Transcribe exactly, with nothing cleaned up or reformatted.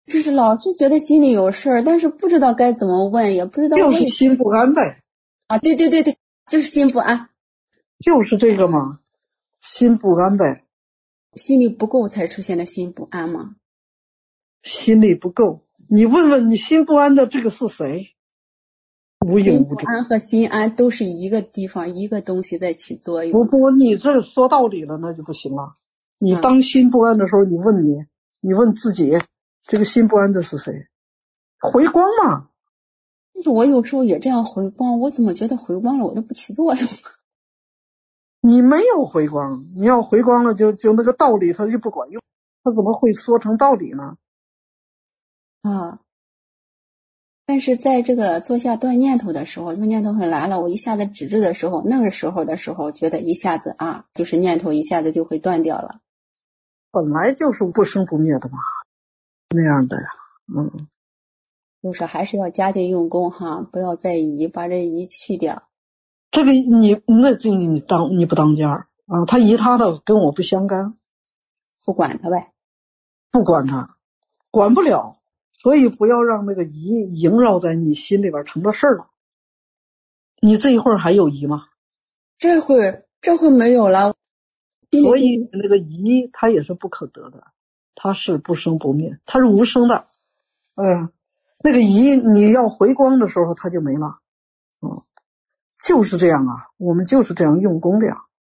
就是老是觉得心里有事儿，但是不知道该怎么问，也不知道就为是心不安呗。 啊，对对对对，就是心不安， 就是这个嘛，心不安呗。 心里不够才出现的心不安吗？ 心里不够，你问问你心不安的这个是谁？无影无踪。 心不安和心安都是一个地方一个东西在起作用。 不不，你这说道理了那就不行了。你当心不安的时候，你问你，你问自己，这个心不安的是谁？回光嘛。 但是我有时候也这样回光，我怎么觉得回光了我都不起作用？ 你没有回光，你要回光了就就那个道理它就不管用，它怎么会说成道理呢？ 啊，但是在这个坐下断念头的时候，就念头很来了，我一下子止住的时候，那个时候的时候，觉得一下子啊，就是念头一下子就会断掉了。 本来就是不生不灭的嘛，那样的呀，嗯， 就是还是要加紧用功哈，不要再疑，把这疑去掉。 这个你那这你你当你不当家啊，他疑他的跟我不相干， 不管他呗， 不管他，管不了，所以不要让那个疑萦绕在你心里边成了事儿了。你这一会儿还有疑吗？ 这会儿这会没有了。 所以那个疑它也是不可得的，它是不生不灭，它是无生的。嗯，那个疑你要回光的时候它就没了。嗯，就是这样啊，我们就是这样用功的呀。